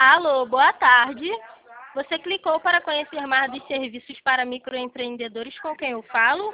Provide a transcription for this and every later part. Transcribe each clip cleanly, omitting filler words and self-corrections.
Alô, boa tarde. Você clicou para conhecer mais dos serviços para microempreendedores com quem eu falo?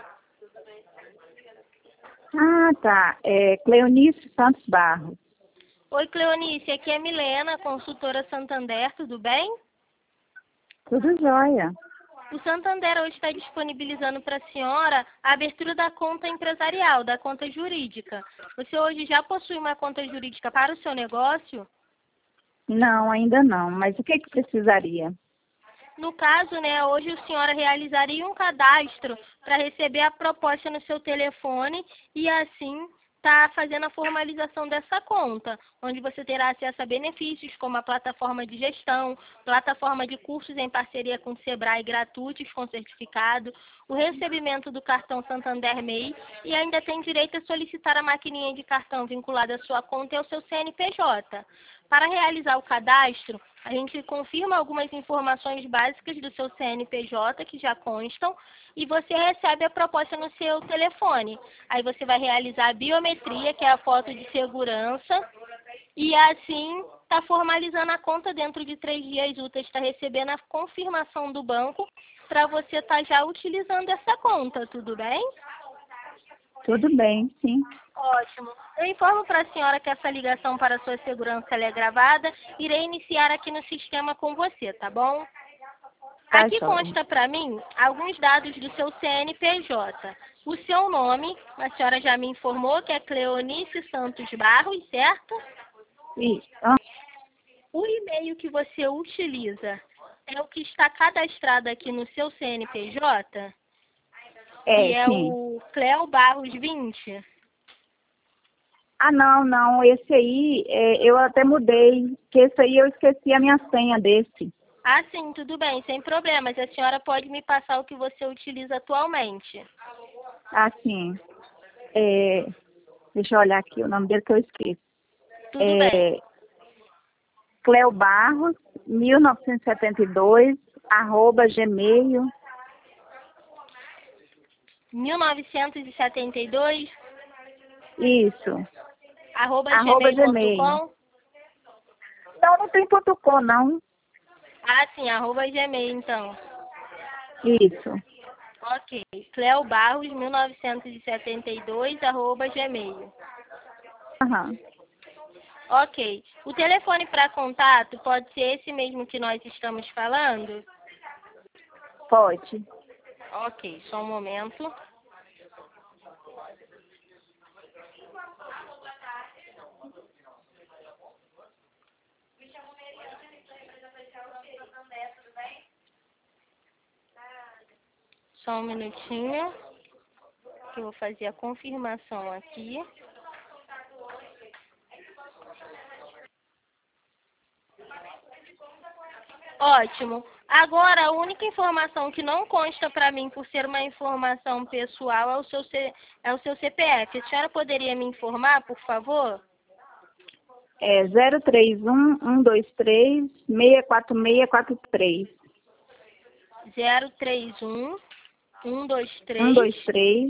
Ah, tá. É Cleonice Santos Barros. Oi, Cleonice, aqui é Milena, consultora Santander, tudo bem? Tudo jóia. O Santander hoje está disponibilizando para a senhora a abertura da conta empresarial, da conta jurídica. Você hoje já possui uma conta jurídica para o seu negócio? Não, ainda não. Mas o que precisaria? No caso, hoje a senhora realizaria um cadastro para receber a proposta no seu telefone e assim está fazendo a formalização dessa conta, onde você terá acesso a benefícios como a plataforma de gestão, plataforma de cursos em parceria com o Sebrae gratuitos com certificado, o recebimento do cartão Santander MEI e ainda tem direito a solicitar a maquininha de cartão vinculada à sua conta e ao seu CNPJ. Para realizar o cadastro, a gente confirma algumas informações básicas do seu CNPJ que já constam e você recebe a proposta no seu telefone. Aí você vai realizar a biometria, que é a foto de segurança, e assim está formalizando a conta dentro de 3 dias úteis, está recebendo a confirmação do banco para você estar já utilizando essa conta, tudo bem? Tudo bem, sim. Ótimo. Eu informo para a senhora que essa ligação para a sua segurança ela é gravada. Irei iniciar aqui no sistema com você, tá bom? Tá Aqui jóia. consta para mim alguns dados do seu CNPJ. O seu nome, a senhora já me informou que é Cleonice Santos Barros, certo? Isso. O e-mail que você utiliza é o que está cadastrado aqui no seu CNPJ? Que é Sim. o Cleo Barros 20? Ah, não. Esse aí, eu até mudei. Que esse aí eu esqueci a minha senha desse. Ah, sim, tudo bem, sem problemas. A senhora pode me passar o que você utiliza atualmente? Ah, sim. Deixa eu olhar aqui o nome dele que eu esqueço. Tudo bem. Cleo Barros, 1972, @gmail. 1972, Isso. @gmail.com? @gmail. Não tem .com, não. Ah, sim, @gmail, então. Isso. Ok. Cleo Barros, 1972, @gmail. Aham. Ok. O telefone para contato pode ser esse mesmo que nós estamos falando? Pode. Ok, só um momento. Só um minutinho, que eu vou fazer a confirmação aqui. Ótimo. Agora, a única informação que não consta para mim, por ser uma informação pessoal, é o seu CPF. A senhora poderia me informar, por favor? 031 123 64643. 031 123 123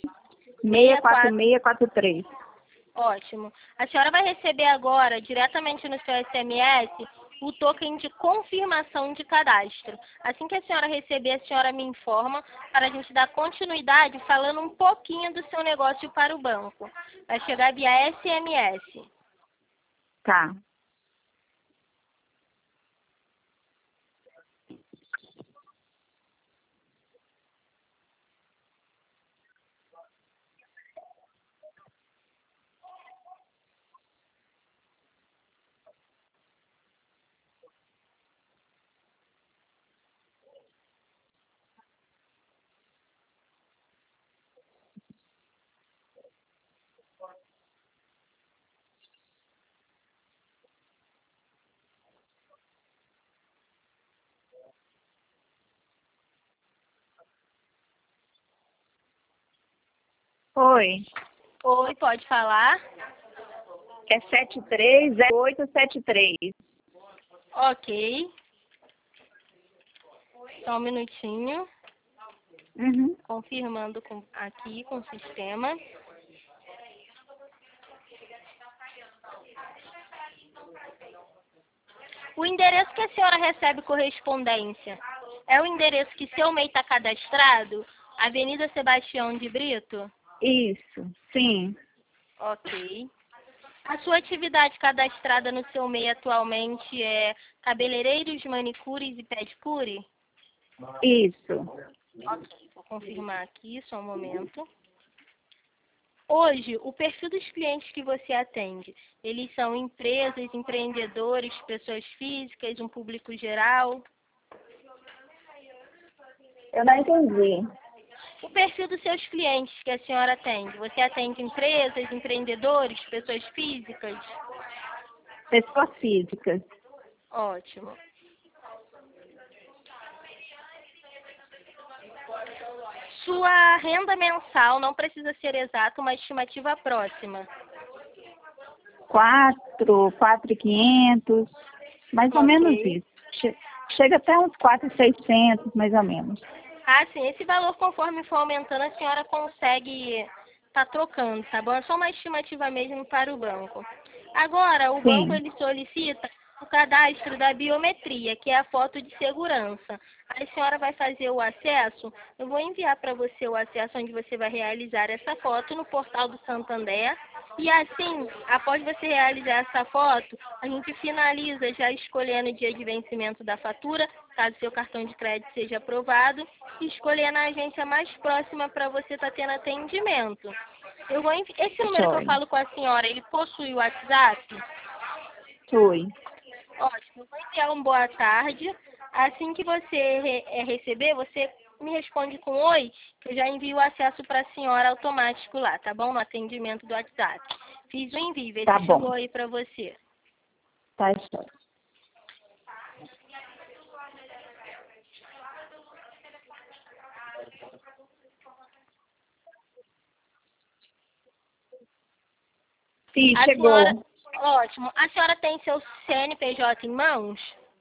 64643. Ótimo. A senhora vai receber agora, diretamente no seu SMS, o token de confirmação de cadastro. Assim que a senhora receber, a senhora me informa para a gente dar continuidade falando um pouquinho do seu negócio para o banco. Vai chegar via SMS. Tá. Oi. Oi, pode falar? É 730873. Ok. Só um minutinho. Uhum. Confirmando aqui com o sistema. O endereço que a senhora recebe correspondência é o endereço que seu MEI está cadastrado? Avenida Sebastião de Brito? Isso, sim. Ok. A sua atividade cadastrada no seu MEI atualmente é cabeleireiros, manicures e pedicure? Isso. Ok, vou confirmar aqui, só um momento. Hoje, o perfil dos clientes que você atende, eles são empresas, empreendedores, pessoas físicas, um público geral? Eu não entendi. O perfil dos seus clientes que a senhora atende, você atende empresas, empreendedores, pessoas físicas? Pessoas físicas. Ótimo. Sua renda mensal não precisa ser exata, uma estimativa próxima. 4.500, mais ou menos Ok. isso. Chega até uns 4.600, mais ou menos. Ah, sim, esse valor, conforme for aumentando, a senhora consegue tá trocando, tá bom? É só uma estimativa mesmo para o banco. Agora, o banco Sim, ele solicita o cadastro da biometria, que é a foto de segurança. A senhora vai fazer o acesso, eu vou enviar para você o acesso onde você vai realizar essa foto no portal do Santander. E assim, após você realizar essa foto, a gente finaliza já escolhendo o dia de vencimento da fatura, caso seu cartão de crédito seja aprovado, e escolhendo a agência mais próxima para você estar tendo atendimento. Esse número que eu joia. falo com a senhora, ele possui o WhatsApp? Fui. Ótimo, eu vou enviar um boa tarde. Assim que você receber, você me responde com oi, que eu já envio o acesso para a senhora automático lá, tá bom? No atendimento do WhatsApp. Fiz o envio, vê Tá se bom. chegou aí para você. Tá joia. Sim, A senhora, chegou. ótimo. A senhora tem seu CNPJ em mãos?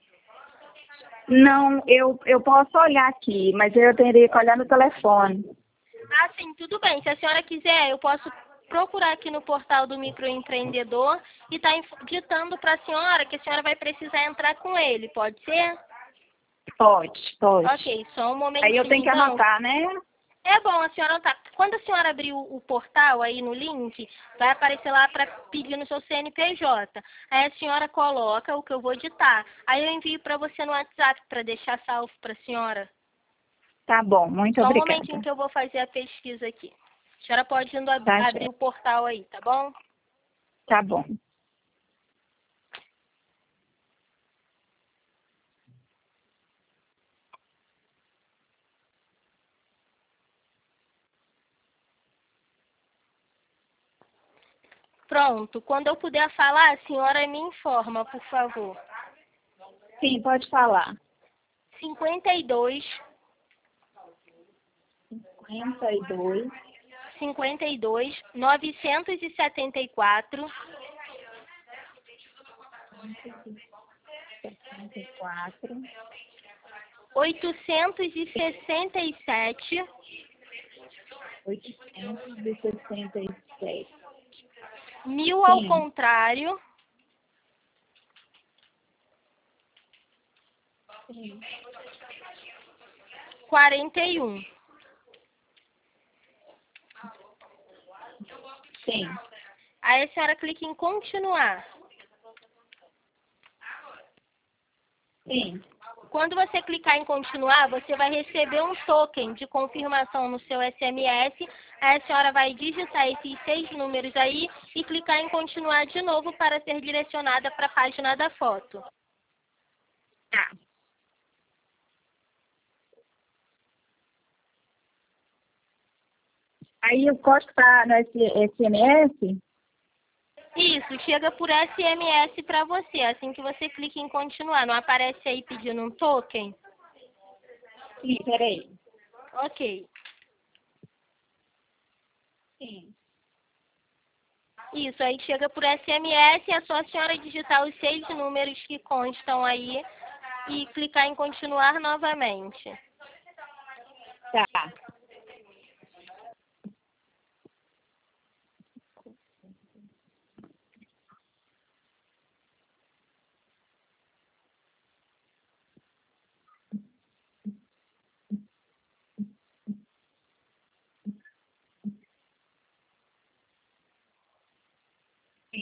Não, eu posso olhar aqui, mas eu teria que olhar no telefone. Ah, sim, tudo bem. Se a senhora quiser, eu posso procurar aqui no portal do microempreendedor e tá ditando para a senhora que a senhora vai precisar entrar com ele, pode ser? Pode, pode. Ok, só um Aí eu momentinho tenho que então. anotar, né? É bom, a senhora tá. Quando a senhora abrir o portal aí no link, vai aparecer lá para pedir no seu CNPJ. Aí a senhora coloca o que eu vou ditar. Aí eu envio para você no WhatsApp para deixar salvo para a senhora. Tá bom, muito Só um momentinho obrigada. que eu vou fazer a pesquisa aqui. A senhora pode indo Tá abrir joia. o portal aí, tá bom? Tá bom. Pronto. Quando eu puder falar, a senhora me informa, por favor. Sim, pode falar. 52, 52, 52, 974, 64, 867, 867. 1000 ao Sim, contrário, sim. 41. Sim, Aí a senhora clica em continuar. sim. Quando você clicar em continuar, você vai receber um token de confirmação no seu SMS. Aí a senhora vai digitar esses 6 números aí e clicar em continuar de novo para ser direcionada para a página da foto. Tá. Aí o código tá no SMS? Isso, chega por SMS para você. Assim que você clica em continuar, não aparece aí pedindo um token? Sim, peraí. Ok. Sim. Isso, aí chega por SMS, é só a senhora digitar os 6 números que constam aí e clicar em continuar novamente. Tá.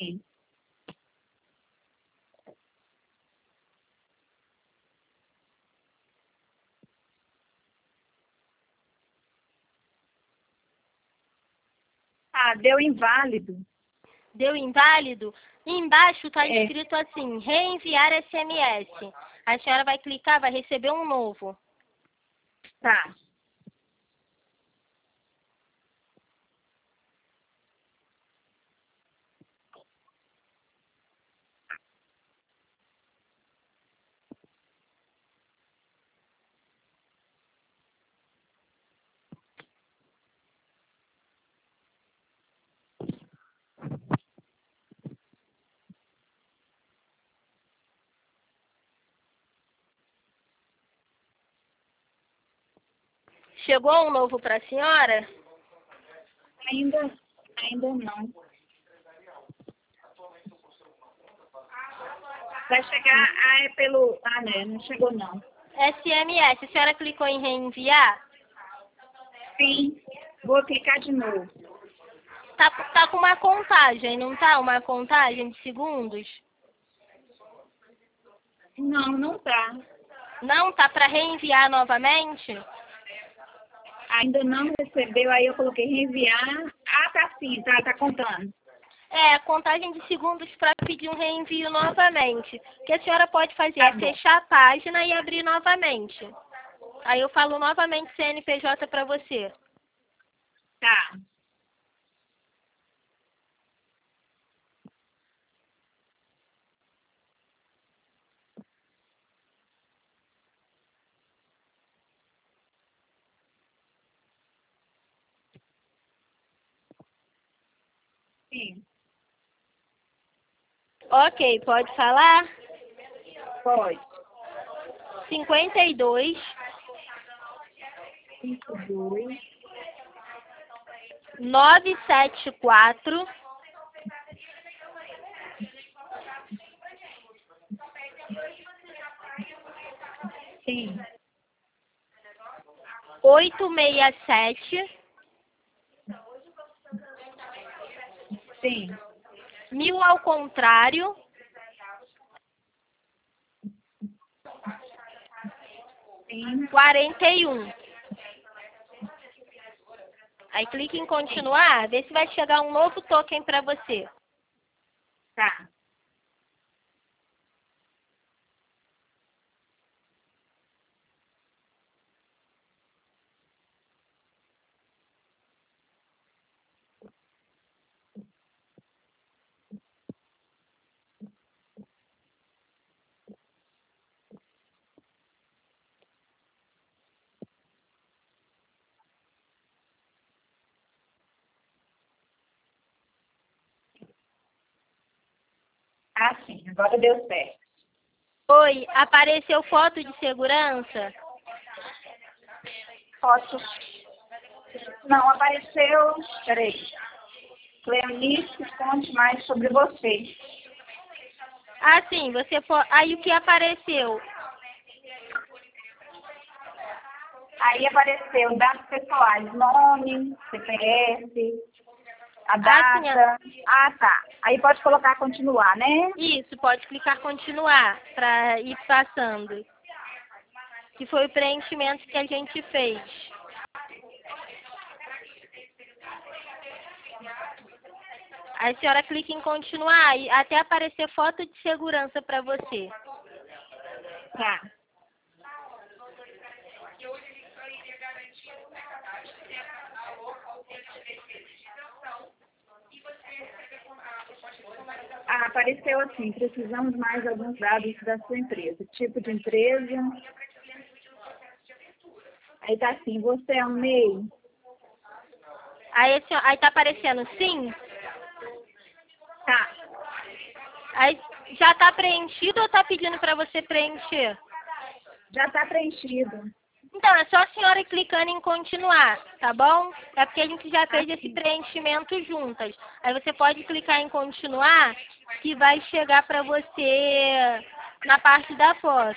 Sim. Ah, deu inválido. Deu inválido? Embaixo está É. escrito assim, reenviar SMS. A senhora vai clicar, vai receber um novo. Tá. Chegou um novo para a senhora? Ainda não. Vai chegar, é pelo... Ah, né, não chegou não. SMS, a senhora clicou em reenviar? Sim, vou clicar de novo. Tá com uma contagem, não tá? Uma contagem de segundos? Não, não tá. Não, tá para reenviar novamente? Ainda não recebeu, aí eu coloquei reenviar. Ah, tá sim, tá contando. É, contagem de segundos para pedir um reenvio novamente. O que a senhora pode fazer Tá é bom. fechar a página e abrir novamente. Aí eu falo novamente CNPJ para você. Tá. Sim, Ok, pode falar? pode. 52 52, 974 sim, 867 sim, 1000 ao contrário, sim, 41. Aí clique em continuar, vê se vai chegar um novo token para você. tá. Ah, sim, agora deu certo. Oi, apareceu foto de segurança? Fotos. Não, apareceu. Peraí. Cleonice, conte mais sobre você. Ah, sim, aí o que apareceu? Aí apareceu dados pessoais, nome, CPF, a Ah, sim, data. Ah, tá. Aí pode colocar continuar, né? isso, pode clicar continuar para ir passando. Que foi o preenchimento que a gente fez. Aí a senhora clica em continuar e até aparecer foto de segurança para você. Tá. Ah, apareceu assim, precisamos mais alguns dados da sua empresa. Tipo de empresa. Aí tá assim, você é um MEI? Aí tá aparecendo sim? Tá. Aí já tá preenchido ou tá pedindo para você preencher? Já tá preenchido. Então, é só a senhora ir clicando em continuar, tá bom? É porque a gente já fez esse Aqui. preenchimento juntas. Aí você pode clicar em continuar, que vai chegar para você na parte da foto.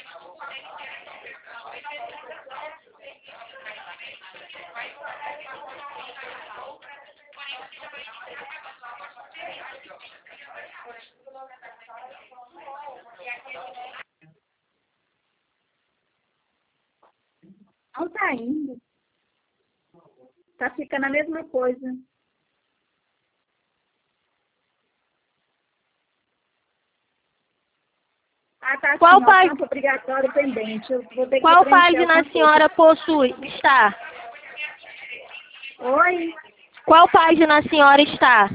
Não tá indo. Tá ficando a mesma coisa. Ah, tá Qual, assim, ó, pá... campo obrigatório pendente. Eu vou ter que Qual preencher página alguma a senhora possui? Está? coisa. Oi? Qual página a senhora está?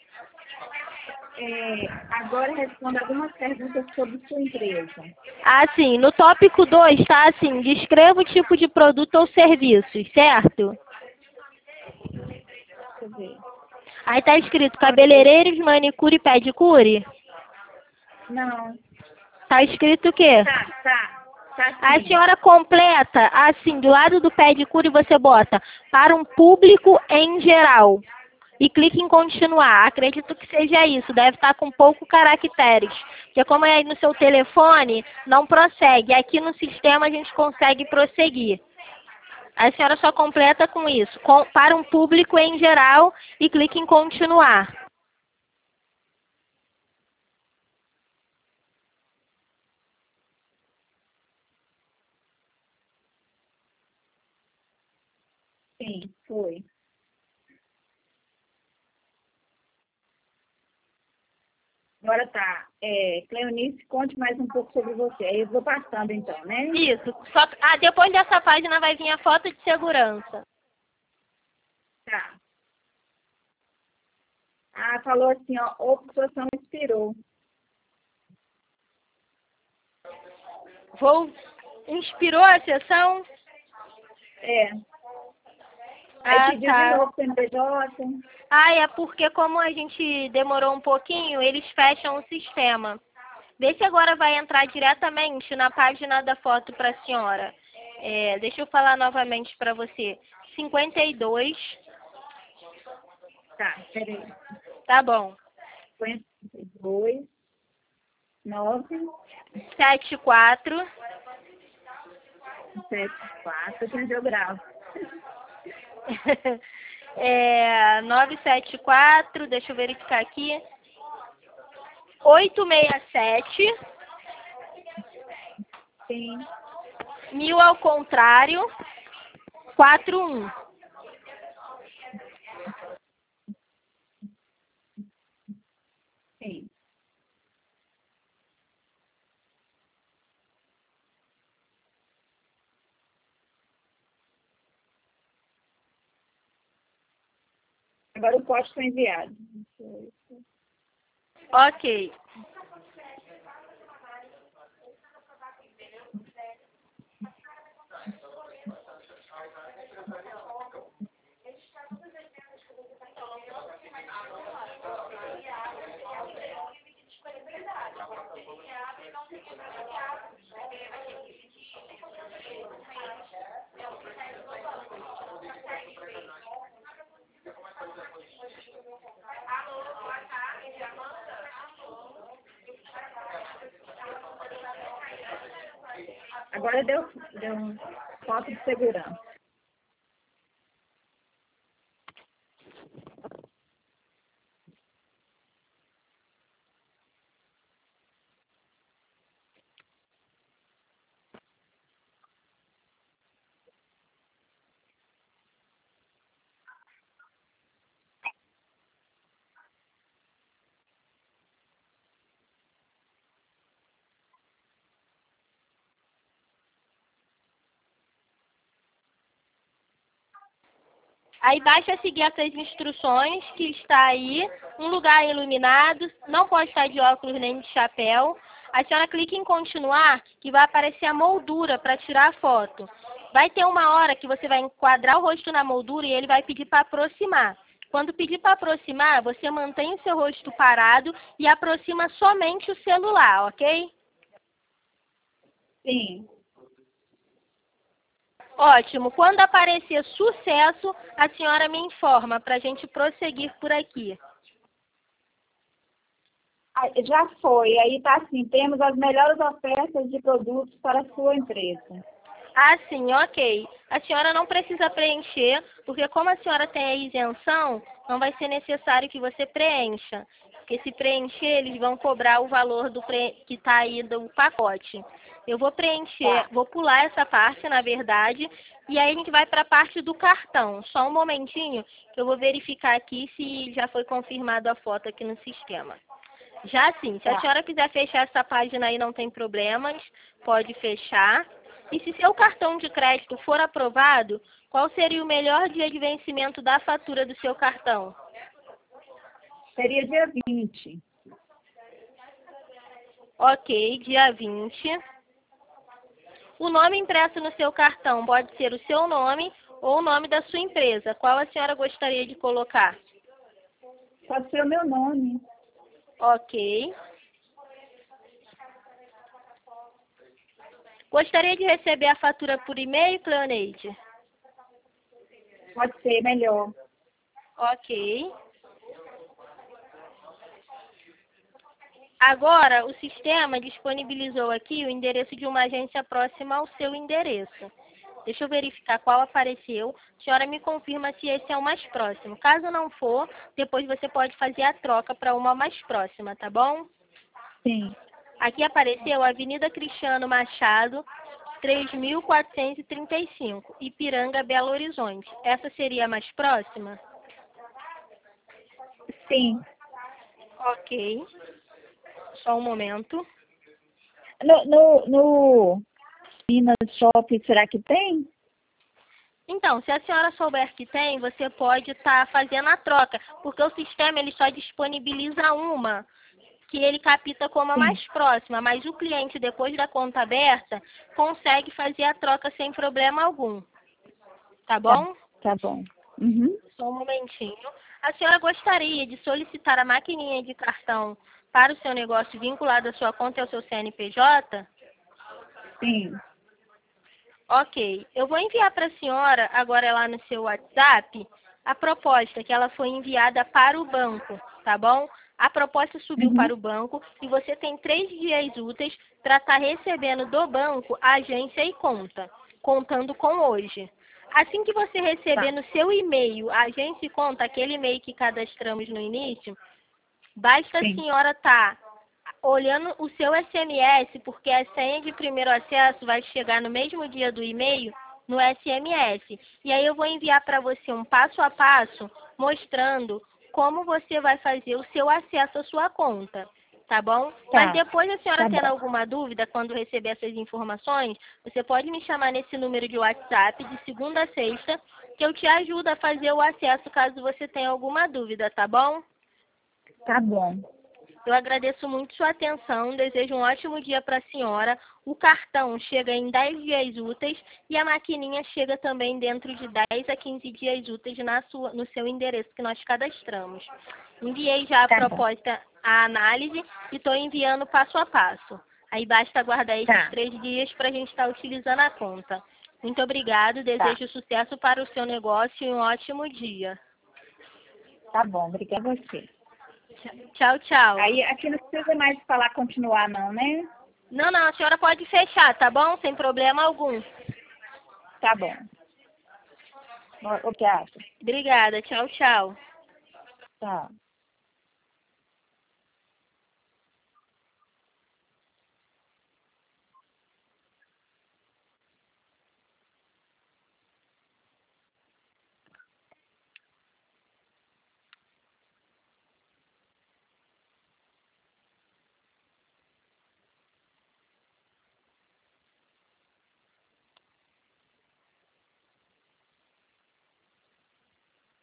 Agora responda algumas perguntas sobre sua empresa. Assim, no tópico 2 está assim, descreva o tipo de produto ou serviços, certo? Deixa eu ver. Aí está escrito cabeleireiros, manicure e pedicure. Não. Está escrito o quê? Tá A sim. senhora completa, assim, do lado do pedicure você bota para um público em geral. E clique em continuar. Acredito que seja isso. Deve estar com pouco caracteres. Porque como é aí no seu telefone, não prossegue. Aqui no sistema a gente consegue prosseguir. A senhora só completa com isso. Para um público em geral e clique em continuar. Sim, foi. Agora tá. Cleonice, conte mais um pouco sobre você. Aí eu vou passando então, né? Isso. Depois dessa página vai vir a foto de segurança. Tá. Ah, falou assim, ó, obstrução expirou. Inspirou a sessão? É. Aí Ah, pediu de tá. novo CNPJ. É porque como a gente demorou um pouquinho, eles fecham o sistema. Vê se agora vai entrar diretamente na página da foto para a senhora. Deixa eu falar novamente para você. 52. Tá, peraí. Tá bom. 52, 9, 74. 7, 4, que eu gravo. 974, deixa eu verificar aqui. 867. Sim, 1000 ao contrário. 41. sim. Agora o pote foi enviado. Ok. Agora deu um foto de segurança. Aí basta seguir essas instruções que está aí, um lugar iluminado, não pode estar de óculos nem de chapéu. A senhora clica em continuar, que vai aparecer a moldura para tirar a foto. Vai ter uma hora que você vai enquadrar o rosto na moldura e ele vai pedir para aproximar. Quando pedir para aproximar, você mantém o seu rosto parado e aproxima somente o celular, ok? Sim. Ótimo. Quando aparecer sucesso, a senhora me informa para a gente prosseguir por aqui. Ah, já foi. Aí tá assim, temos as melhores ofertas de produtos para a sua empresa. Sim, ok. A senhora não precisa preencher, porque como a senhora tem a isenção, não vai ser necessário que você preencha. Porque se preencher, eles vão cobrar o valor que está aí do pacote. Eu vou preencher, Tá. vou pular essa parte, na verdade, e aí a gente vai para a parte do cartão. Só um momentinho que eu vou verificar aqui se já foi confirmado a foto aqui no sistema. Já sim, se a Tá. senhora quiser fechar essa página aí, não tem problemas, pode fechar. E se seu cartão de crédito for aprovado, qual seria o melhor dia de vencimento da fatura do seu cartão? Seria dia 20. Ok, dia 20. O nome impresso no seu cartão pode ser o seu nome ou o nome da sua empresa. Qual a senhora gostaria de colocar? Pode ser o meu nome. Ok. Gostaria de receber a fatura por e-mail, Cleoneide? Pode ser melhor. Ok. Agora, o sistema disponibilizou aqui o endereço de uma agência próxima ao seu endereço. Deixa eu verificar qual apareceu. A senhora me confirma se esse é o mais próximo. Caso não for, depois você pode fazer a troca para uma mais próxima, tá bom? Sim. Aqui apareceu Avenida Cristiano Machado, 3435, Ipiranga, Belo Horizonte. Essa seria a mais próxima? Sim. Ok. Só um momento. No Minas Shop, será que tem? Então, se a senhora souber que tem, você pode estar fazendo a troca, porque o sistema ele só disponibiliza uma, que ele capta como a Sim. mais próxima, mas o cliente, depois da conta aberta, consegue fazer a troca sem problema algum. Tá bom? Tá bom. Uhum. Só um momentinho. A senhora gostaria de solicitar a maquininha de cartão para o seu negócio vinculado à sua conta e ao seu CNPJ? Sim. Ok. Eu vou enviar para a senhora, agora lá no seu WhatsApp, a proposta que ela foi enviada para o banco, tá bom? A proposta subiu Uhum. para o banco e você tem 3 dias úteis para estar recebendo do banco a agência e conta, contando com hoje. Assim que você receber Tá. no seu e-mail a agência e conta, aquele e-mail que cadastramos no início, basta a Sim. senhora estar olhando o seu SMS, porque a senha de primeiro acesso vai chegar no mesmo dia do e-mail no SMS. E aí eu vou enviar para você um passo a passo mostrando como você vai fazer o seu acesso à sua conta, tá bom? Mas Tá. depois a senhora Tá tendo bom. alguma dúvida, quando receber essas informações, você pode me chamar nesse número de WhatsApp de segunda a sexta, que eu te ajudo a fazer o acesso caso você tenha alguma dúvida, tá bom? Tá bom. Eu agradeço muito sua atenção, desejo um ótimo dia para a senhora. O cartão chega em 10 dias úteis e a maquininha chega também dentro de 10 a 15 dias úteis no seu endereço que nós cadastramos. Enviei já a Tá bom. proposta, a análise e estou enviando passo a passo. Aí basta aguardar esses Tá. 3 dias para a gente estar utilizando a conta. Muito obrigado, Tá. desejo sucesso para o seu negócio e um ótimo dia. Tá bom. Obrigada a você. Tchau, tchau. Aí aqui não precisa mais falar continuar não, né? Não, a senhora pode fechar, tá bom? Sem problema algum. Tá bom. O que acha? Obrigada. Tchau, tchau. Tá.